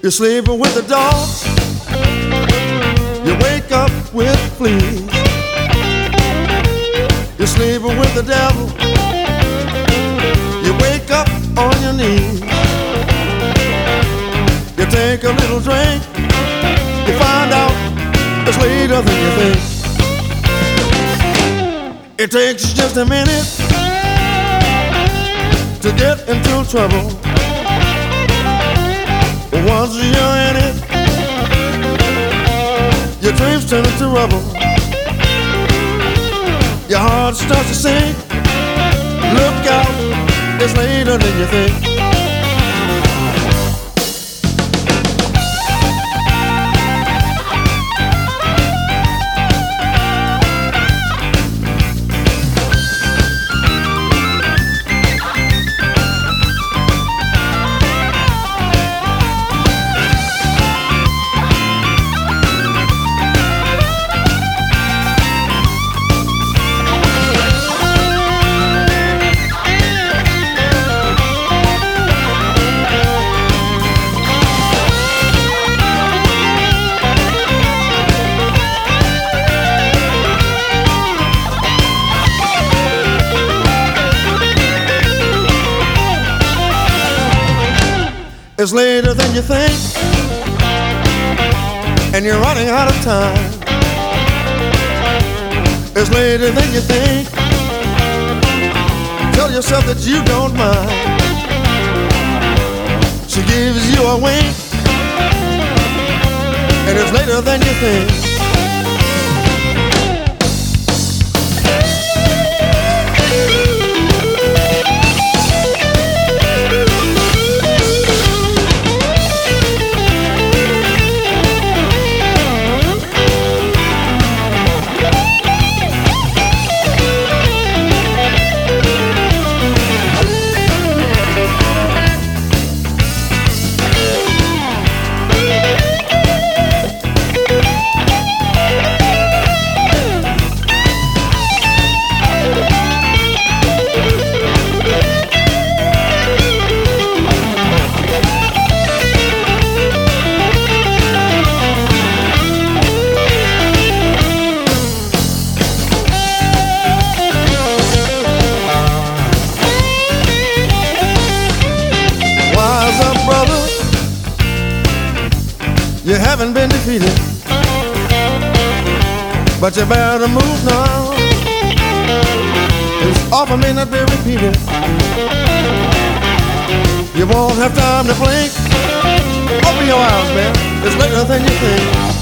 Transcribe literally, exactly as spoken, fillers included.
You're sleeping with the dogs. You wake up with fleas. You're sleeping with the devil. You wake up on your knees. You take a little drink. You find out it's later than you think. It takes just a minute to get into trouble. But once you're in it, your dreams turn into rubble. Your heart starts to sink. Look out, it's later than you think. It's later than you think, and you're running out of time. It's later than you think. Tell yourself that you don't mind. She gives you a wink, and it's later than you think. You haven't been defeated, but you better move now. This offer may not be repeated. You won't have time to blink. Open your eyes, man. It's later than you think.